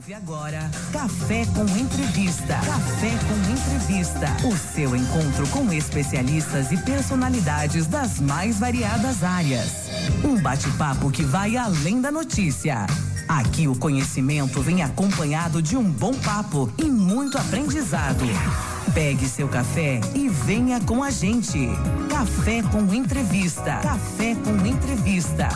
Ouve agora Café com Entrevista. Café com Entrevista. O seu encontro com especialistas e personalidades das mais variadas áreas. Um bate-papo que vai além da notícia. Aqui o conhecimento vem acompanhado de um bom papo e muito aprendizado. Pegue seu café e venha com a gente. Café com Entrevista. Café com Entrevista.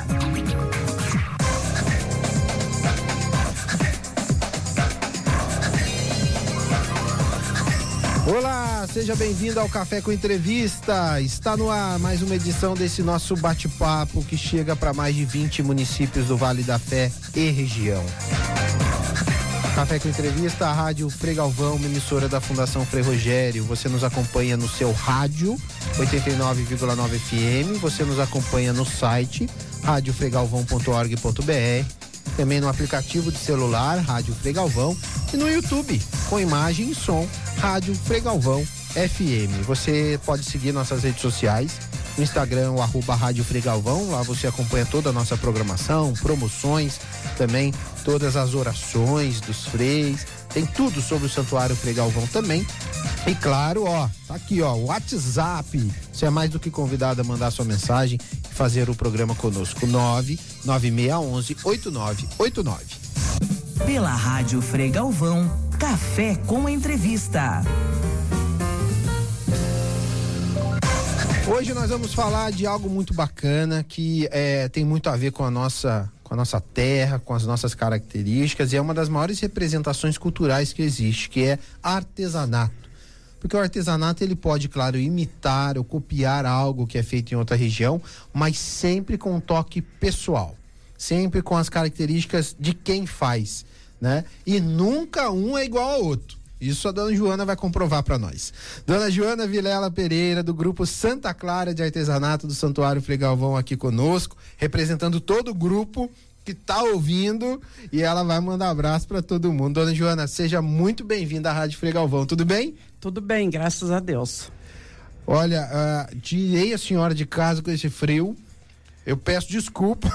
Olá, seja bem-vindo ao Café com Entrevista. Está no ar mais uma edição desse nosso bate-papo que chega para mais de 20 municípios do Vale da Fé e região. Café com Entrevista, a Rádio Frei Galvão, uma emissora da Fundação Frei Rogério. Você nos acompanha no seu rádio 89,9 FM, você nos acompanha no site radiofreigalvão.org.br, também no aplicativo de celular Rádio Frei Galvão e no YouTube com imagem e som Rádio Frei Galvão FM. Você pode seguir nossas redes sociais, no Instagram, @Rádio Frei Galvão. Lá você acompanha toda a nossa programação, promoções, também todas as orações dos freis. Tem tudo sobre o Santuário Frei Galvão também. E claro, tá aqui, o WhatsApp. Você é mais do que convidado a mandar sua mensagem e fazer o programa conosco. 99611-8989. Pela Rádio Frei Galvão, Café com Entrevista. Hoje nós vamos falar de algo muito bacana que tem muito a ver com a nossa terra, com as nossas características, e é uma das maiores representações culturais que existe, que é artesanato. Porque o artesanato ele pode, claro, imitar ou copiar algo que é feito em outra região, mas sempre com um toque pessoal, sempre com as características de quem faz, né? E nunca um é igual ao outro. Isso a dona Joana vai comprovar para nós. Dona Joana Vilela Pereira, do grupo Santa Clara de Artesanato do Santuário Frei Galvão, aqui conosco, representando todo o grupo que tá ouvindo, e ela vai mandar abraço para todo mundo. Dona Joana, seja muito bem-vinda à Rádio Frei Galvão, tudo bem? Tudo bem, graças a Deus. Olha, tirei a senhora de casa com esse frio, eu peço desculpa.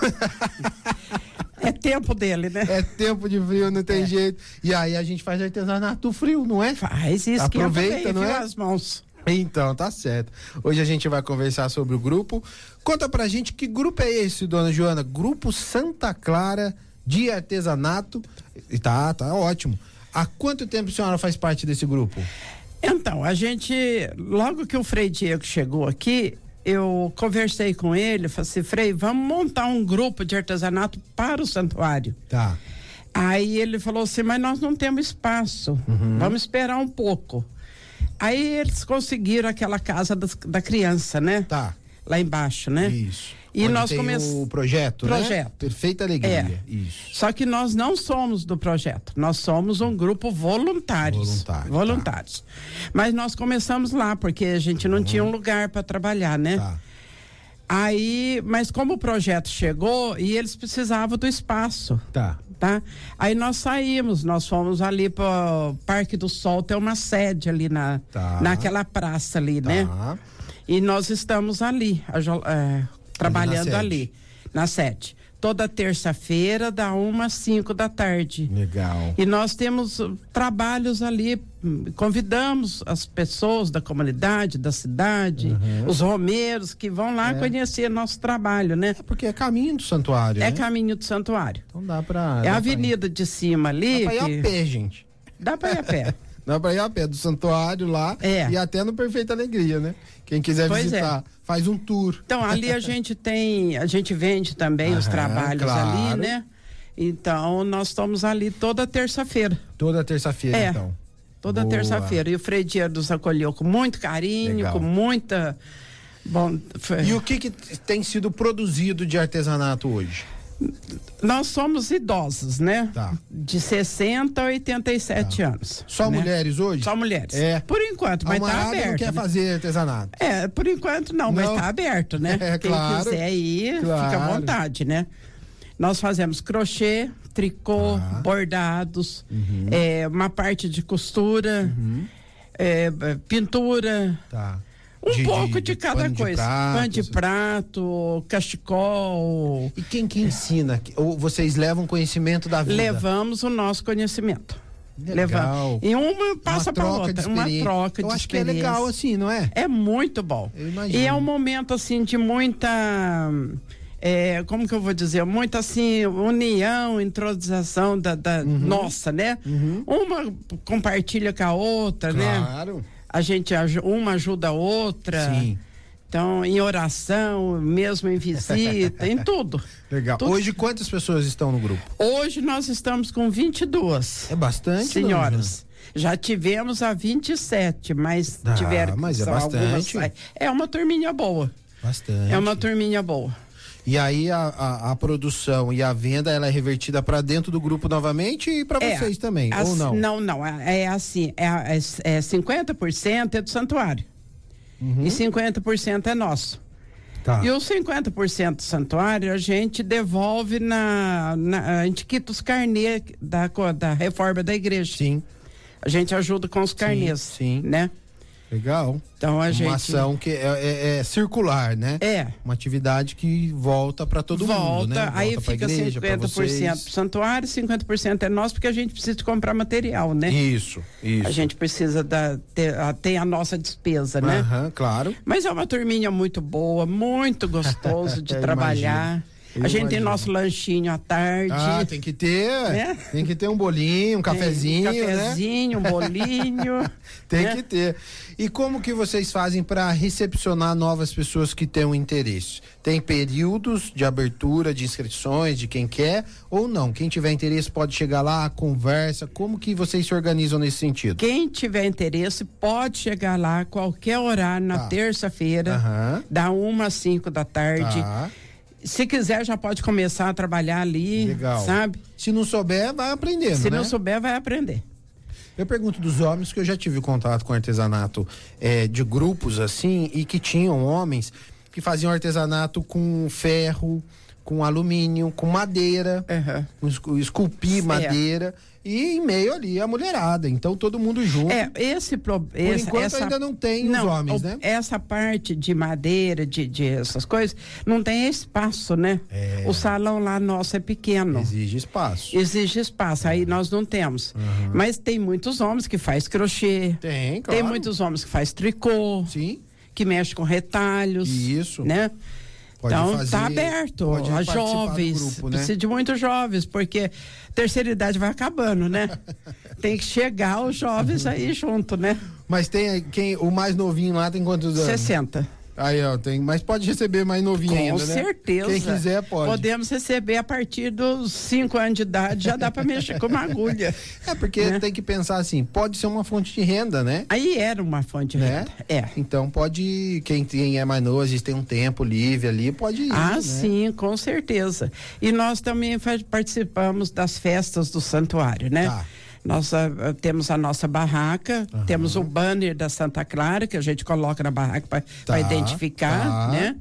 É tempo dele, né? É tempo de frio, não tem jeito. E aí a gente faz artesanato frio, não é? Faz isso, aproveita, não é? As mãos. Então, tá certo. Hoje a gente vai conversar sobre o grupo. Conta pra gente que grupo é esse, dona Joana? Grupo Santa Clara de Artesanato. Tá ótimo. Há quanto tempo a senhora faz parte desse grupo? Então, a gente, logo que o Frei Diego chegou aqui, eu conversei com ele, falei assim, Frei, vamos montar um grupo de artesanato para o santuário. Tá. Aí ele falou assim, mas nós não temos espaço, vamos esperar um pouco. Aí eles conseguiram aquela casa da criança, né? Tá. Lá embaixo, né? Isso. E onde nós tem começamos o projeto, né? Perfeita Alegria. Isso. Só que nós não somos do projeto, nós somos um grupo voluntários. Voluntários. Tá. Mas nós começamos lá, porque a gente não tinha um lugar para trabalhar, né? Tá. Aí, mas como o projeto chegou e eles precisavam do espaço. Tá. Aí nós saímos, nós fomos ali para o Parque do Sol, tem uma sede ali naquela praça ali, né? E nós estamos ali, trabalhando ali na sede. Toda terça-feira, da 1 às 5 da tarde. Legal. E nós temos trabalhos ali, convidamos as pessoas da comunidade, da cidade, os romeiros que vão lá conhecer nosso trabalho, né? Porque é caminho do santuário, né? É caminho do santuário. Então dá pra... É a avenida de cima ali. Dá pra ir a pé, gente. Dá pra ir a pé. Dá pra ir a pé do santuário lá e até no Perfeita Alegria, né? Quem quiser visitar, faz um tour. Então, ali a gente vende também os trabalhos ali, né? Então, nós estamos ali toda terça-feira. Toda terça-feira, então. Toda terça-feira. E o Frei Diego nos acolheu com muito carinho, com muita... E o que tem sido produzido de artesanato hoje? Nós somos idosos, né? Tá. De 60 a 87 anos. Só mulheres hoje? Só mulheres. Por enquanto, mas tá aberto. Não quer fazer artesanato? Por enquanto não, mas tá aberto, né? Quem quiser ir, fica à vontade, né? Nós fazemos crochê, tricô, bordados, uma parte de costura, pintura. Tá. Um pouco de cada coisa. Pano de prato, cachecol. E quem que ensina? Ou vocês levam conhecimento da vida? Levamos o nosso conhecimento. Legal. E uma passa para outra. Uma troca de experiência. Eu acho que é legal assim, não é? É muito bom. Eu imagino. E é um momento assim de muita... como que eu vou dizer? Muita assim, união, intronização da nossa, né? Uma compartilha com a outra, né? Claro. A gente, uma ajuda a outra. Sim. Então, em oração, mesmo em visita, em tudo. Legal. Tudo. Hoje, quantas pessoas estão no grupo? Hoje nós estamos com 22. É bastante, senhoras. Já tivemos a 27, mas tiveram. Mas é bastante. É uma turminha boa. Bastante. É uma turminha boa. E aí a produção e a venda, ela é revertida para dentro do grupo novamente e para vocês também, ou não? Não, é assim, 50% é do santuário e 50% é nosso. Tá. E os 50% do santuário a gente devolve a gente quita os carnês da reforma da igreja. Sim. A gente ajuda com os carnês, sim. né? Legal. Então uma ação que é circular, né? É. Uma atividade que volta para todo mundo, né? Volta, aí fica igreja, 50% pro santuário, 50% é nosso, porque a gente precisa de comprar material, né? Isso. A gente precisa ter a nossa despesa, né? Claro. Mas é uma turminha muito boa, muito gostoso de trabalhar. A gente tem nosso lanchinho à tarde. Tem que ter, né? Tem que ter um bolinho, um cafezinho, um bolinho. Tem que ter. E como que vocês fazem para recepcionar novas pessoas que têm um interesse? Tem períodos de abertura de inscrições de quem quer ou não? Quem tiver interesse pode chegar lá, conversa. Como que vocês se organizam nesse sentido? Quem tiver interesse pode chegar lá a qualquer horário na terça-feira, da 1 às 5 da tarde. Se quiser, já pode começar a trabalhar ali. Legal. Sabe? Se não souber, vai aprendendo, Se não souber, vai aprender. Eu pergunto dos homens, que eu já tive contato com artesanato de grupos assim, e que tinham homens que faziam artesanato com ferro, com alumínio, com madeira, esculpir madeira, e em meio ali a mulherada. Então todo mundo junto. Por enquanto ainda não tem os homens, né? Essa parte de madeira, de essas coisas, não tem espaço, né? O salão lá nosso é pequeno. Exige espaço. Aí nós não temos. Mas tem muitos homens que faz crochê. Tem, claro. Tem muitos homens que faz tricô. Sim. Que mexe com retalhos. Isso. Né? Então está aberto a jovens, grupo, né? Precisa de muitos jovens, porque terceira idade vai acabando, né? Tem que chegar os jovens aí junto, né? Mas tem o mais novinho lá tem quantos anos? 60. Aí, mas pode receber mais novinho ainda, né? Com certeza. Quem quiser pode. Podemos receber a partir dos 5 anos de idade, já dá para mexer com uma agulha. Porque tem que pensar assim, pode ser uma fonte de renda, né? Aí era uma fonte de renda. Então pode, quem é mais novo, às vezes tem um tempo livre ali, pode ir. Né? Sim, com certeza. E nós também participamos das festas do santuário, né? Nós temos a nossa barraca, temos o banner da Santa Clara, que a gente coloca na barraca para identificar, né?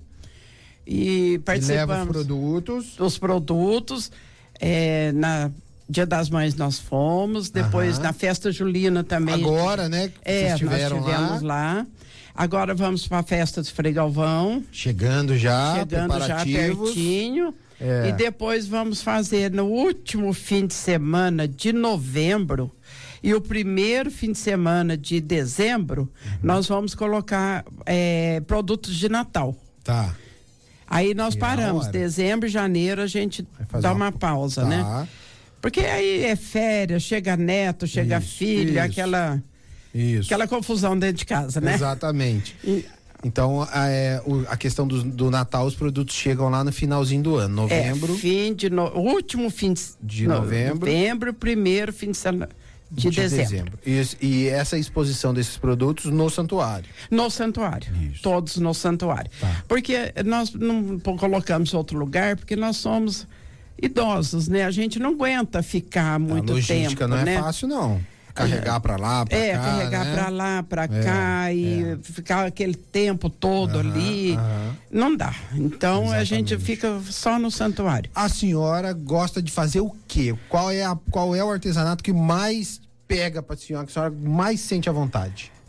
E participamos. E leva os produtos. Na Dia das Mães nós fomos, depois na festa julina também. Agora, né? Vocês tivemos lá. Agora vamos para a festa de Frei Galvão. Chegando já pertinho. E depois vamos fazer no último fim de semana de novembro e o primeiro fim de semana de dezembro, nós vamos colocar produtos de Natal. Tá. Aí nós paramos, dezembro e janeiro a gente dá uma pausa, né? Porque aí é férias, chega neto, chega filho, aquela confusão dentro de casa, né? Exatamente. Então, a questão do Natal, os produtos chegam lá no finalzinho do ano, novembro. Último fim de novembro. Novembro, primeiro fim de semana de dezembro. E essa exposição desses produtos no santuário? No santuário. Isso. Todos no santuário. Porque nós não colocamos em outro lugar, porque nós somos idosos, né? A gente não aguenta ficar muito tempo. A logística não é fácil, não. Carregar pra lá, pra cá. Carregar pra lá, pra cá e ficar aquele tempo todo ali. Não dá. Então a gente fica só no santuário. A senhora gosta de fazer o quê? Qual é o artesanato que mais pega pra senhora, que a senhora mais sente à vontade?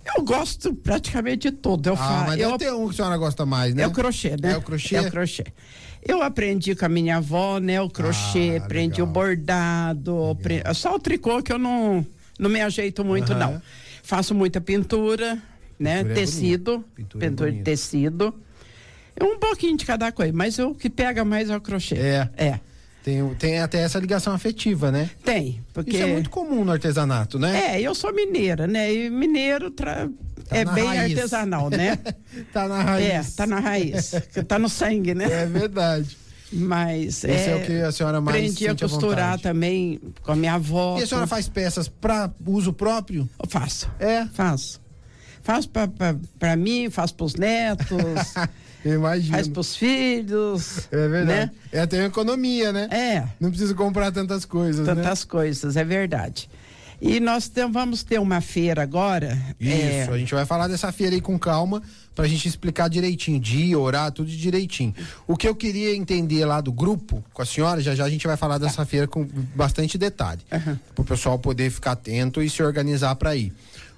Eu gosto praticamente de tudo. Mas deve ter um que a senhora gosta mais, né? É o crochê, né? É o crochê? É o crochê. Eu aprendi com a minha avó, né? O crochê, aprendi legal. O bordado, só o tricô que eu não me ajeito muito, não. Faço muita pintura, né? Tecido, pintura de tecido. Um pouquinho de cada coisa, mas o que pega mais é o crochê. É. Tem até essa ligação afetiva, né? Tem, porque... Isso é muito comum no artesanato, né? Eu sou mineira, né? E mineiro é bem raiz. Artesanal, né? Tá na raiz. Tá na raiz. Tá no sangue, né? É verdade. Mas esse é o que a senhora mais aprendi a costurar também com a minha avó. E a senhora faz peças para uso próprio? Eu faço. Faço. Faço para mim, faço para os netos. Eu imagino. Faz pros filhos. É verdade. Né? É até uma economia, né? Não precisa comprar tantas coisas, Tantas coisas, é verdade. E nós vamos ter uma feira agora. Isso, a gente vai falar dessa feira aí com calma, pra gente explicar direitinho, dia, horário, tudo direitinho. O que eu queria entender lá do grupo, com a senhora, já a gente vai falar dessa feira com bastante detalhe. Pro pessoal poder ficar atento e se organizar pra ir.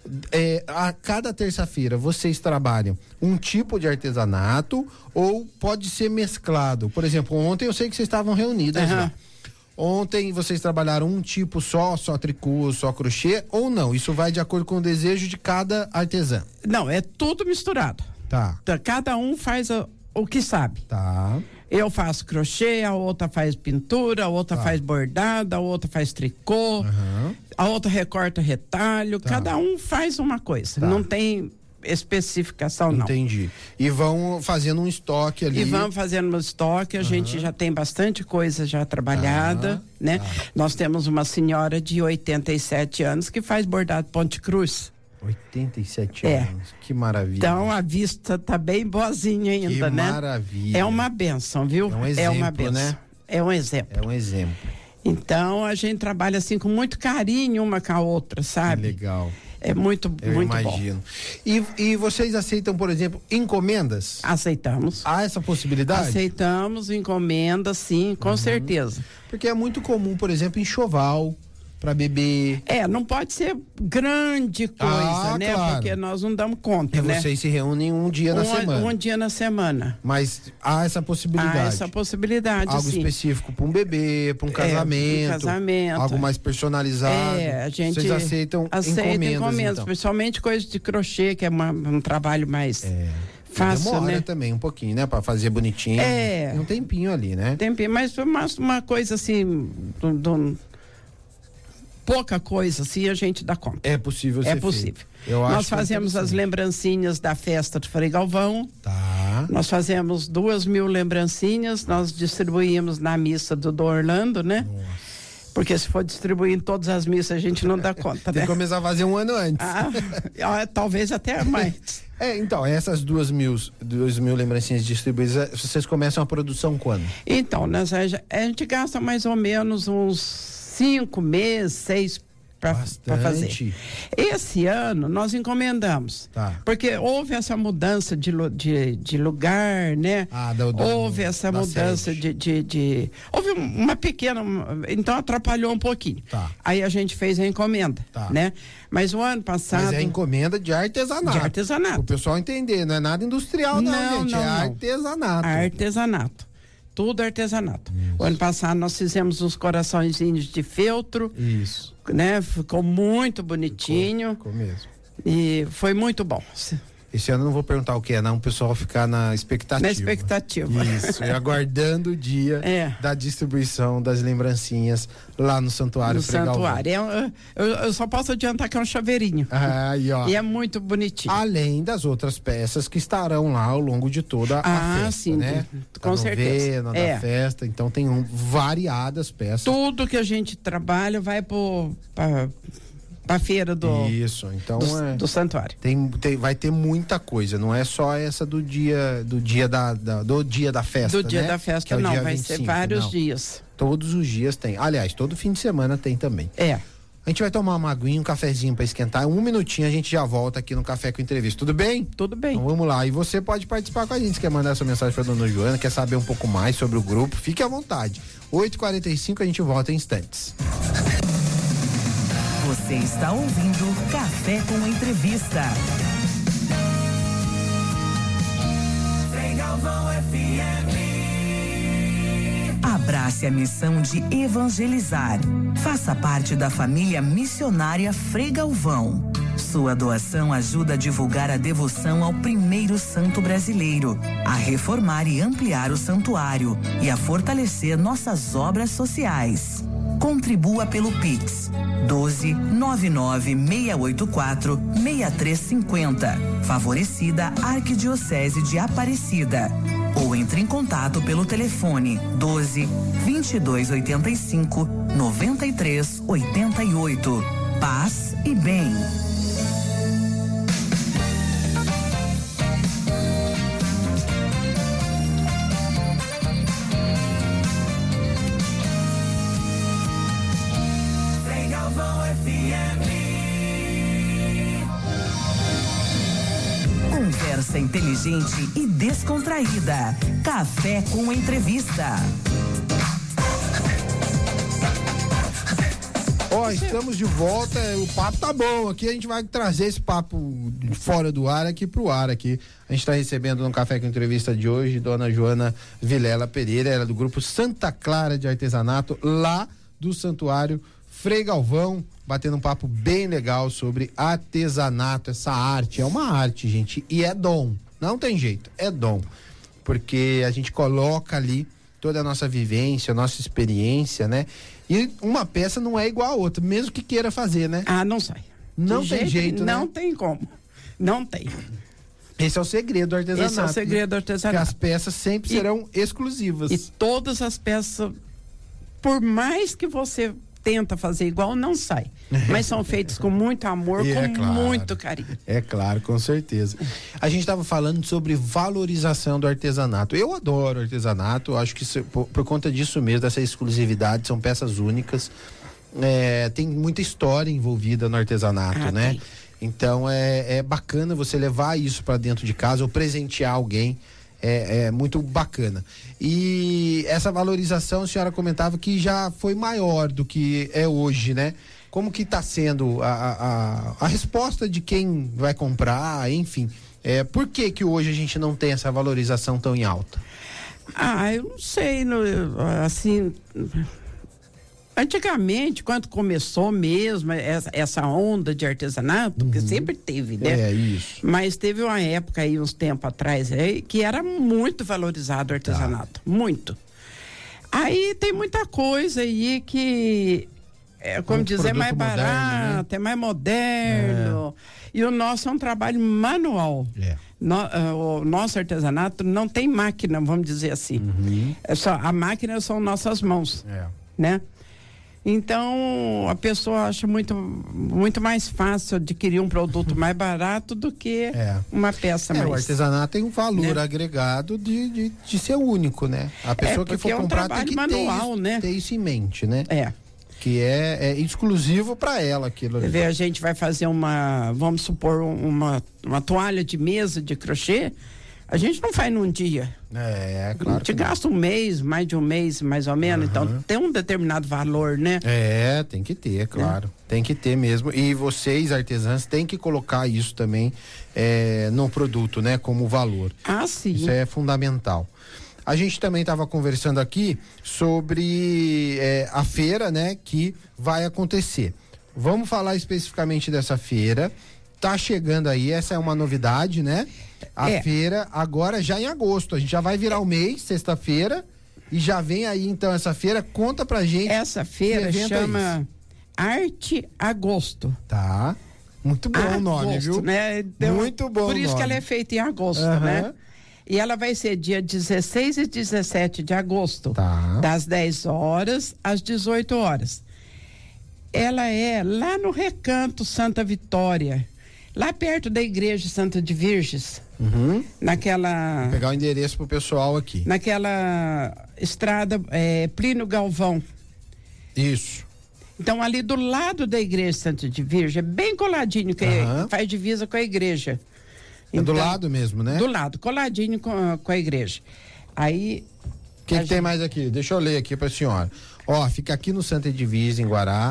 A cada terça-feira vocês trabalham um tipo de artesanato ou pode ser mesclado? Por exemplo, ontem eu sei que vocês estavam reunidas lá. Ontem vocês trabalharam um tipo só tricô, só crochê ou não? Isso vai de acordo com o desejo de cada artesã? Não, é tudo misturado. Tá. Cada um faz o que sabe. Tá. Eu faço crochê, a outra faz pintura, a outra faz bordado, a outra faz tricô, a outra recorta retalho, cada um faz uma coisa, não tem especificação não. Entendi. E vão fazendo um estoque ali. E vamos fazendo um estoque, a gente já tem bastante coisa já trabalhada, né? Nós temos uma senhora de 87 anos que faz bordado Ponte Cruz. 87 anos, que maravilha. Então a vista tá bem boazinha ainda, né? Que maravilha. É uma benção, viu? É um exemplo, uma benção, né? É um exemplo. É um exemplo. Então a gente trabalha assim com muito carinho uma com a outra, sabe? Que legal. É muito bom. Eu imagino. E vocês aceitam, por exemplo, encomendas? Aceitamos. Há essa possibilidade? Aceitamos encomendas, sim, com certeza. Porque é muito comum, por exemplo, enxoval para bebê. Não pode ser grande coisa, né? Claro. Porque nós não damos conta, né? Vocês se reúnem um dia na semana. Um dia na semana. Mas há essa possibilidade. Há essa possibilidade, algo sim. específico para um bebê, para um casamento. Casamento. Algo mais personalizado. A gente vocês aceitam encomendas, então. Principalmente coisa de crochê, que é um trabalho mais fácil, demora, né? Também um pouquinho, né? Para fazer bonitinho. Tem um tempinho ali, né? Tempinho, mas uma coisa assim, pouca coisa, assim, a gente dá conta. É possível ser É possível. Nós fazemos as lembrancinhas da festa do Frei Galvão. Tá. Nós fazemos 2.000 lembrancinhas, nós distribuímos na missa do Orlando, né? Nossa. Porque se for distribuir em todas as missas, a gente não dá conta, Tem que começar a fazer um ano antes. Talvez até mais. Então, essas 2.000 lembrancinhas distribuídas, vocês começam a produção quando? Então, a gente gasta mais ou menos uns 5 meses, 6 para fazer. Esse ano nós encomendamos, porque houve essa mudança de lugar, né? Houve essa mudança houve uma pequena, então atrapalhou um pouquinho. Aí a gente fez a encomenda, né? Mas o ano passado... Mas é encomenda de artesanato. De artesanato. O pessoal entender, não é nada industrial não, gente, é artesanato. Artesanato. Tudo artesanato. Isso. O ano passado nós fizemos uns coraçõezinhos de feltro. Isso. Né? Ficou muito bonitinho. Ficou mesmo. E foi muito bom. Esse ano eu não vou perguntar o que é, não, o pessoal ficar na expectativa. Na expectativa. Isso, e aguardando o dia da distribuição das lembrancinhas lá no Santuário Frei Galvão. Eu só posso adiantar que é um chaveirinho. E é muito bonitinho. Além das outras peças que estarão lá ao longo de toda a festa, sim, né? Com certeza. Da festa, então tem variadas peças. Tudo que a gente trabalha vai pra feira do santuário. Vai ter muita coisa, não é só essa do dia da festa. Do dia da festa, não, vai 25, ser vários dias. Todos os dias tem. Aliás, todo fim de semana tem também. A gente vai tomar uma aguinha, um cafezinho para esquentar. 1 minutinho a gente já volta aqui no Café com Entrevista. Tudo bem? Tudo bem. Então vamos lá. E você pode participar com a gente. Se quer mandar sua mensagem para dona Joana, quer saber um pouco mais sobre o grupo, fique à vontade. 8h45 a gente volta em instantes. Você Você está ouvindo Café com Entrevista. Galvão FM. Abrace a missão de evangelizar. Faça parte da família missionária Frei Galvão. Sua doação ajuda a divulgar a devoção ao primeiro santo brasileiro, a reformar e ampliar o santuário e a fortalecer nossas obras sociais. Contribua pelo Pix 12-99684-6350, favorecida Arquidiocese de Aparecida. Ou entre em contato pelo telefone 12-2285-9388. Paz e bem. Conversa inteligente e descontraída. Café com Entrevista. Estamos de volta, o papo tá bom aqui, a gente vai trazer esse papo fora do ar aqui pro ar aqui. A gente está recebendo no Café com Entrevista de hoje dona Joana Vilela Pereira, ela é do grupo Santa Clara de Artesanato, lá do Santuário Frei Galvão, batendo um papo bem legal sobre artesanato, essa arte, é uma arte, gente, e é dom, não tem jeito, é dom, porque a gente coloca ali toda a nossa vivência, a nossa experiência, né? E uma peça não é igual a outra, mesmo que queira fazer, né? Não sai. Não tem jeito, não né? tem como. Não tem. Esse é o segredo do artesanato. Esse é o segredo do artesanato. Que as peças sempre serão exclusivas. E todas as peças, por mais que você tenta fazer igual, não sai. Mas são feitos com muito amor, muito carinho. É claro, com certeza. A gente estava falando sobre valorização do artesanato. Eu adoro artesanato, acho que por conta disso mesmo, dessa exclusividade, são peças únicas. Tem muita história envolvida no artesanato, né? Tem. Então é bacana você levar isso para dentro de casa ou presentear alguém. É muito bacana. E essa valorização, a senhora comentava que já foi maior do que é hoje, né? Como que está sendo a resposta de quem vai comprar, enfim. Por que hoje a gente não tem essa valorização tão em alta? Eu não sei, assim... Antigamente, quando começou mesmo essa onda de artesanato, que sempre teve, né? Isso. Mas teve uma época aí, uns tempos atrás, que era muito valorizado o artesanato, muito. Aí tem muita coisa aí que, como dizer, é mais barato, moderno, né? É mais moderno. E o nosso é um trabalho manual. O nosso artesanato não tem máquina, vamos dizer assim. A máquina são nossas mãos, né? Então, a pessoa acha muito mais fácil adquirir um produto mais barato do que uma peça mais. O artesanato tem um valor agregado de ser único, né? A pessoa que for comprar tem que manual, ter isso em mente, né? Que é exclusivo para ela aquilo ali. A gente vai fazer vamos supor, uma toalha de mesa de crochê. A gente não faz num dia. Claro. A gente gasta um mês, mais de um mês, mais ou menos. Então tem um determinado valor, né? Tem que ter, claro. Tem que ter mesmo. E vocês, artesãs, têm que colocar isso também no produto, né? Como valor. Sim. Isso é fundamental. A gente também estava conversando aqui sobre a feira, né? Que vai acontecer. Vamos falar especificamente dessa feira. Tá chegando aí, essa é uma novidade, né? A feira agora já em agosto, a gente já vai virar o mês, sexta-feira, e já vem aí então essa feira, conta pra gente. Essa feira chama Arte Agosto. Tá, muito bom o nome, viu? Né? Então, muito bom. Por isso que ela é feita em agosto, né? E ela vai ser dia 16 e 17 de agosto, das 10 horas às 18 horas. Ela é lá no Recanto Santa Vitória, lá perto da igreja Santa de Virges, naquela... Vou pegar o endereço pro pessoal aqui. Naquela estrada Plínio Galvão. Isso. Então ali do lado da igreja Santa de Virges, é bem coladinho, que faz divisa com a igreja. Então, do lado mesmo, né? Do lado, coladinho com a igreja. Aí... O que tem mais aqui? Deixa eu ler aqui pra senhora. Fica aqui no Santa Divisa, em Guará,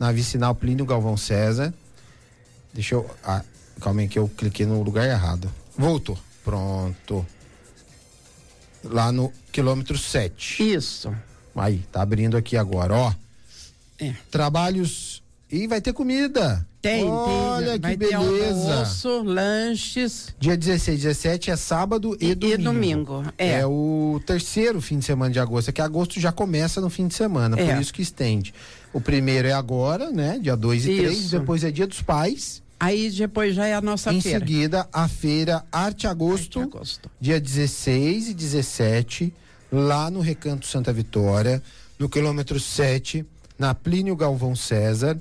na Vicinal Plínio Galvão César. Deixa eu... calma aí que eu cliquei no lugar errado. Voltou. Pronto. Lá no quilômetro 7. Isso. Aí, tá abrindo aqui agora, ó. Trabalhos... E vai ter comida. Olha que beleza. Almoço, lanches. Dia 16, 17 é sábado e domingo. É o terceiro fim de semana de agosto. É que agosto já começa no fim de semana, por isso que estende. O primeiro é agora, né? Dia 2 e 3, depois é Dia dos Pais. Aí depois já é a nossa feira. Em seguida, a feira Arte Agosto, dia 16 e 17, lá no Recanto Santa Vitória, no quilômetro 7, na Plínio Galvão César,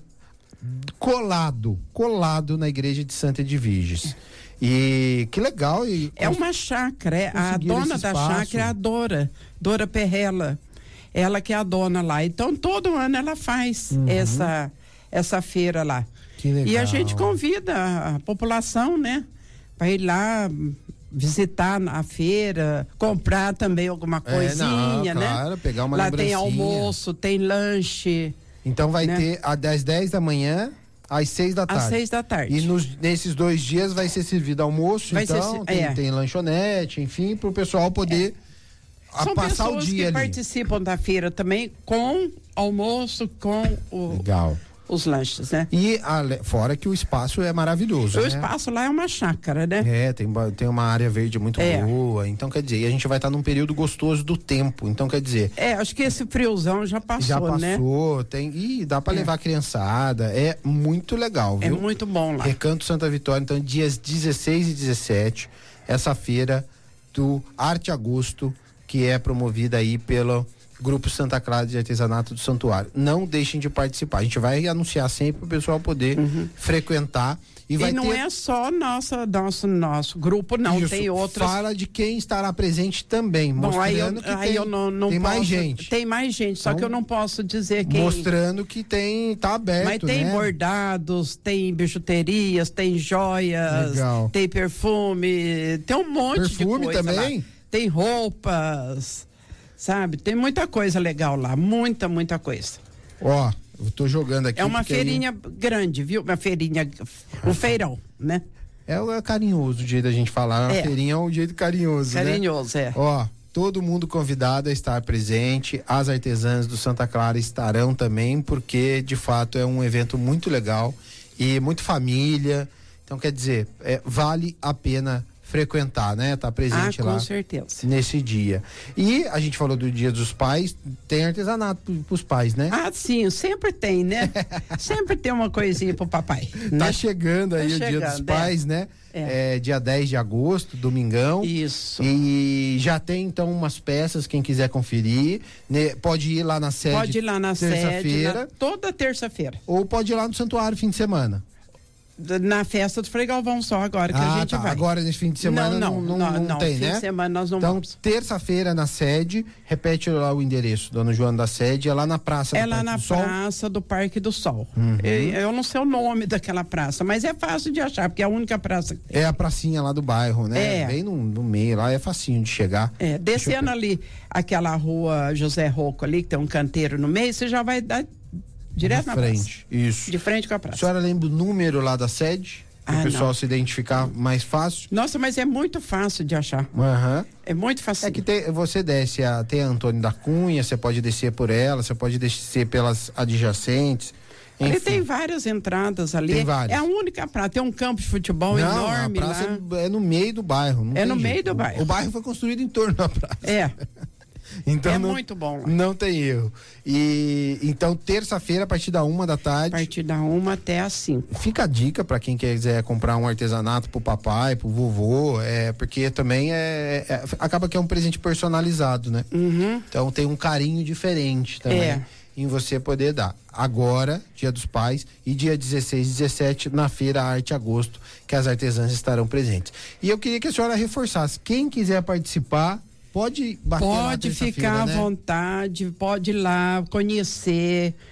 colado na igreja de Santa Edviges. E que legal. É uma chácara, a dona da chácara é a Dora Perrella. Ela que é a dona lá. Então, todo ano ela faz essa feira lá. Que legal. E a gente convida a população, né? Para ir lá visitar a feira, comprar também alguma coisinha, né? Claro, pegar uma lembrancinha. Lá tem almoço, tem lanche. Então vai ter das 10 da manhã às 6 da tarde. Às 6 da tarde. E nesses 2 dias vai ser servido almoço, então tem lanchonete, enfim, para o pessoal poder passar o dia ali. São pessoas que participam da feira também com almoço, com os lanches, né? E fora que o espaço é maravilhoso, O espaço lá é uma chácara, né? Tem uma área verde muito boa, então quer dizer, e a gente vai estar num período gostoso do tempo, então quer dizer... acho que esse friozão já passou, né? E dá para levar a criançada, é muito legal, viu? É muito bom lá. Recanto Santa Vitória, então dias 16 e 17, essa feira do Arte Agosto, que é promovida aí pelo Grupo Santa Clara de Artesanato do Santuário. Não deixem de participar. A gente vai anunciar sempre para o pessoal poder frequentar. E não é só nosso grupo, não. Isso, tem outros. Fala de quem estará presente também. Mostrando que tem mais gente. Tem mais gente, só que eu não posso dizer quem. Mostrando que tá aberto. Mas tem bordados, tem bijuterias, tem joias, tem perfume, tem um monte de coisa. Perfume também? Lá. Tem roupas. Sabe? Tem muita coisa legal lá, muita coisa. Eu tô jogando aqui. É uma feirinha grande, viu? Uma feirinha, um feirão, né? É carinhoso o jeito da gente falar, uma feirinha é um jeito carinhoso, carinhoso, né? Todo mundo convidado a estar presente, as artesãs do Santa Clara estarão também, porque de fato é um evento muito legal e muito família, então quer dizer, vale a pena frequentar, né? Tá presente lá. Com certeza. Nesse dia. E a gente falou do Dia dos Pais, tem artesanato pros pais, né? Sim, sempre tem, né? Sempre tem uma coisinha pro papai. Tá chegando aí o Dia dos Pais, né? Dia 10 de agosto, domingão. Isso. E já tem então umas peças, quem quiser conferir, né? Pode ir lá na sede. Pode ir lá na terça-feira. Toda terça-feira. Ou pode ir lá no santuário fim de semana. Na festa do Frei Galvão só agora que a gente vai. Agora nesse fim de semana não tem, né? Fim de semana nós não vamos. Então, terça-feira na sede, repete lá o endereço, Dona Joana da sede, é lá na praça do Parque do Sol. É lá na praça do Parque do Sol. Eu não sei o nome daquela praça, mas é fácil de achar, porque é a única praça que tem. É a pracinha lá do bairro, né? Bem no meio lá, é facinho de chegar. Descendo ali aquela rua José Rocco ali, que tem um canteiro no meio, você já vai dar direto na frente, praça. Isso. De frente com a praça. A senhora lembra o número lá da sede? Para o pessoal se identificar mais fácil? Nossa, mas é muito fácil de achar. É muito fácil. É que você desce tem a Antônio da Cunha, você pode descer por ela, você pode descer pelas adjacentes. Ali tem várias entradas ali. Tem várias. É a única praça. Tem um campo de futebol enorme lá. A praça é no meio do bairro. Meio do bairro. O bairro foi construído em torno da praça. Então muito bom lá. Não tem erro. E então terça-feira a partir da 1 da tarde. A partir da 1 até às 5. Fica a dica para quem quiser comprar um artesanato pro papai, pro vovô, porque também acaba que é um presente personalizado, né? Então tem um carinho diferente também em você poder dar. Agora, Dia dos Pais e dia 16 e 17 na Feira Arte Agosto, que as artesãs estarão presentes. E eu queria que a senhora reforçasse, quem quiser participar pode bater Pode ficar à vontade, pode ir lá conhecer.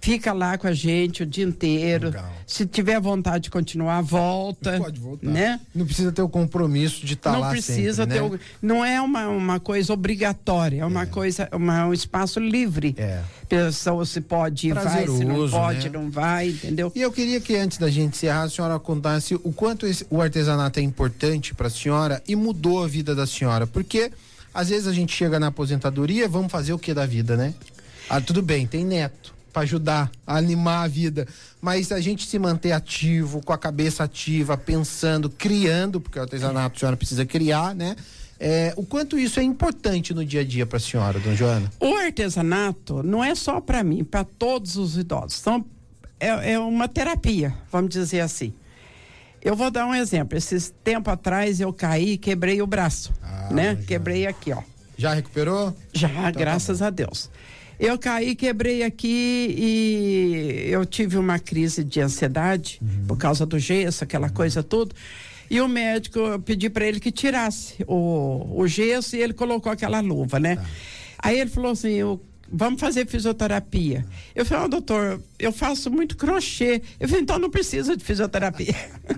fica lá com a gente o dia inteiro. Legal. Se tiver vontade de continuar, volta. Pode voltar. Né? Não precisa ter o compromisso de estar lá sempre. Não precisa ter não é uma coisa obrigatória, é uma coisa, um espaço livre. Pessoa se pode ir, vai, se não pode, não vai, entendeu? E eu queria que antes da gente encerrar, a senhora contasse o quanto o artesanato é importante para a senhora e mudou a vida da senhora, porque às vezes a gente chega na aposentadoria, vamos fazer o que da vida, né? Tudo bem, tem neto para ajudar a animar a vida, mas a gente se manter ativo, com a cabeça ativa, pensando, criando, porque o artesanato a senhora precisa criar, né? O quanto isso é importante no dia a dia para a senhora, dona Joana? O artesanato não é só para mim, para todos os idosos. Então, é uma terapia, vamos dizer assim. Eu vou dar um exemplo. Esses tempo atrás eu caí e quebrei o braço, né? Já. Quebrei aqui, ó. Já recuperou? Já, então, graças a Deus. Eu caí, quebrei aqui e eu tive uma crise de ansiedade por causa do gesso, aquela coisa tudo. E o médico, eu pedi para ele que tirasse o gesso e ele colocou aquela luva, né? Aí ele falou assim, vamos fazer fisioterapia. Eu falei, doutor, eu faço muito crochê. Eu falei, então não precisa de fisioterapia.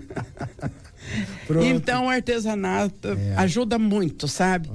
Então o artesanato ajuda muito, sabe?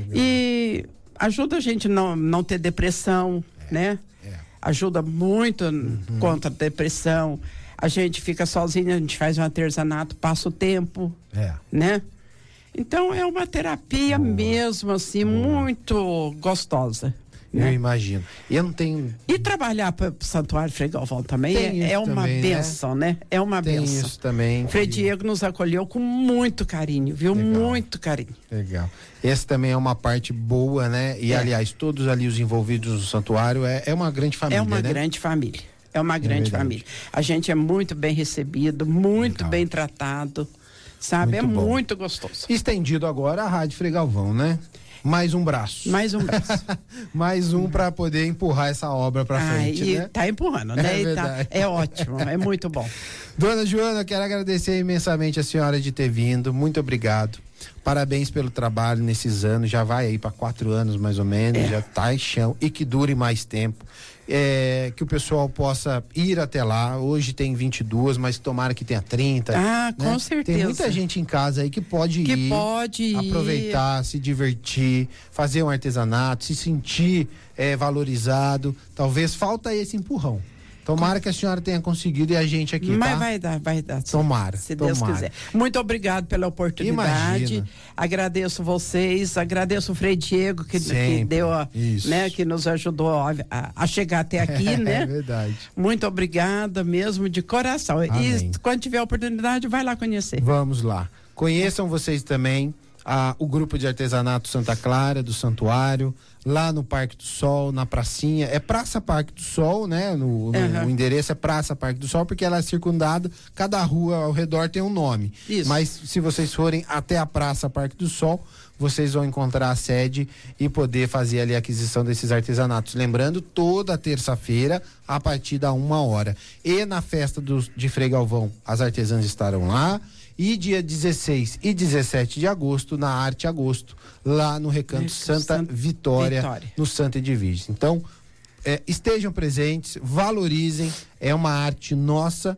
E ajuda a gente não ter depressão, né? Ajuda muito contra a depressão. A gente fica sozinha, a gente faz um artesanato, passa o tempo, né? Então é uma terapia mesmo, assim, muito gostosa. Eu imagino. Eu não tenho... E trabalhar para o Santuário Frei Galvão também é uma bênção, né? É uma bênção. Tem isso também. Frei Diego nos acolheu com muito carinho, viu? Legal. Muito carinho. Legal. Essa também é uma parte boa, né? E, aliás, todos ali os envolvidos no santuário é uma grande família, É uma né? grande família. É uma grande família. A gente é muito bem recebido, muito bem tratado, sabe? Muito muito gostoso. Estendido agora a Rádio Frei Galvão, né? Mais um braço. Mais um braço. Mais um para poder empurrar essa obra para frente, e né? Tá empurrando, né? É ótimo, é muito bom. Dona Joana, quero agradecer imensamente a senhora de ter vindo. Muito obrigado. Parabéns pelo trabalho nesses anos. Já vai aí para 4 anos mais ou menos. Já tá em chão e que dure mais tempo. Que o pessoal possa ir até lá. Hoje tem 22, mas tomara que tenha 30. Né? Com certeza. Tem muita gente em casa aí que pode ir, aproveitar, se divertir, fazer um artesanato, se sentir valorizado. Talvez falta esse empurrão. Tomara que a senhora tenha conseguido e a gente aqui, Mas vai dar. Tomara. Se Deus quiser. Muito obrigado pela oportunidade. Imagina. Agradeço vocês, agradeço o Frei Diego que deu que nos ajudou a chegar até aqui, né? É verdade. Muito obrigada mesmo de coração. Amém. E quando tiver oportunidade, vai lá conhecer. Vamos lá. Conheçam vocês também o grupo de artesanato Santa Clara do Santuário, lá no Parque do Sol, na pracinha, é Praça Parque do Sol, né? O endereço é Praça Parque do Sol, porque ela é circundada, cada rua ao redor tem um nome. Isso. Mas se vocês forem até a Praça Parque do Sol, vocês vão encontrar a sede e poder fazer ali a aquisição desses artesanatos. Lembrando, toda terça-feira, a partir da 1h. E na festa de Frei Galvão, as artesãs estarão lá. E dia 16 e 17 de agosto, na Arte Agosto, lá no Recanto Santa Vitória, no Santa Edvige. Então, estejam presentes, valorizem, é uma arte nossa,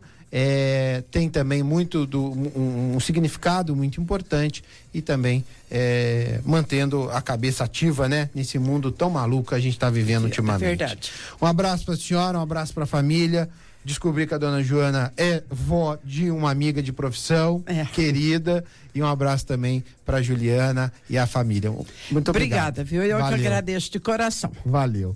tem também muito um significado muito importante e também mantendo a cabeça ativa, né? Nesse mundo tão maluco que a gente está vivendo ultimamente. É verdade. Um abraço para a senhora, um abraço para a família. Descobri que a dona Joana é vó de uma amiga de profissão, querida, e um abraço também para Juliana e a família. Muito obrigada, viu? Eu que agradeço de coração. Valeu.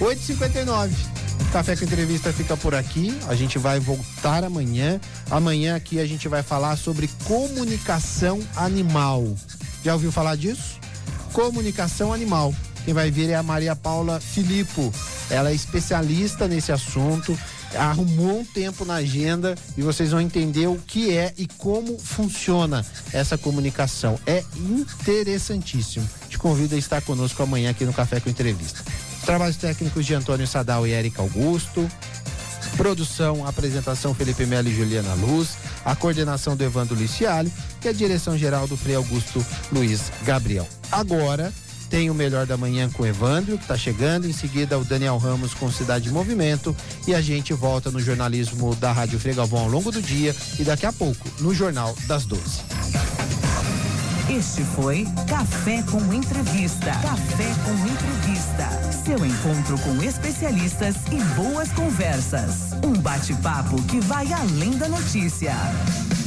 8h59. Café com Entrevista fica por aqui. A gente vai voltar amanhã. Amanhã aqui a gente vai falar sobre comunicação animal. Já ouviu falar disso? Comunicação animal. Quem vai vir é a Maria Paula Filippo. Ela é especialista nesse assunto. Arrumou um tempo na agenda e vocês vão entender o que é e como funciona essa comunicação. É interessantíssimo. Te convido a estar conosco amanhã aqui no Café com Entrevista. Trabalhos técnicos de Antônio Sadal e Érica Augusto. Produção, apresentação Felipe Melo e Juliana Luz. A coordenação do Evandro Liciali e a direção geral do Frei Augusto Luiz Gabriel. Agora, tem o Melhor da Manhã com o Evandro, que está chegando. Em seguida, o Daniel Ramos com Cidade em Movimento. E a gente volta no jornalismo da Rádio Frei Galvão ao longo do dia e daqui a pouco no Jornal das 12. Este foi Café com Entrevista. Café com Entrevista. Seu encontro com especialistas e boas conversas. Um bate-papo que vai além da notícia.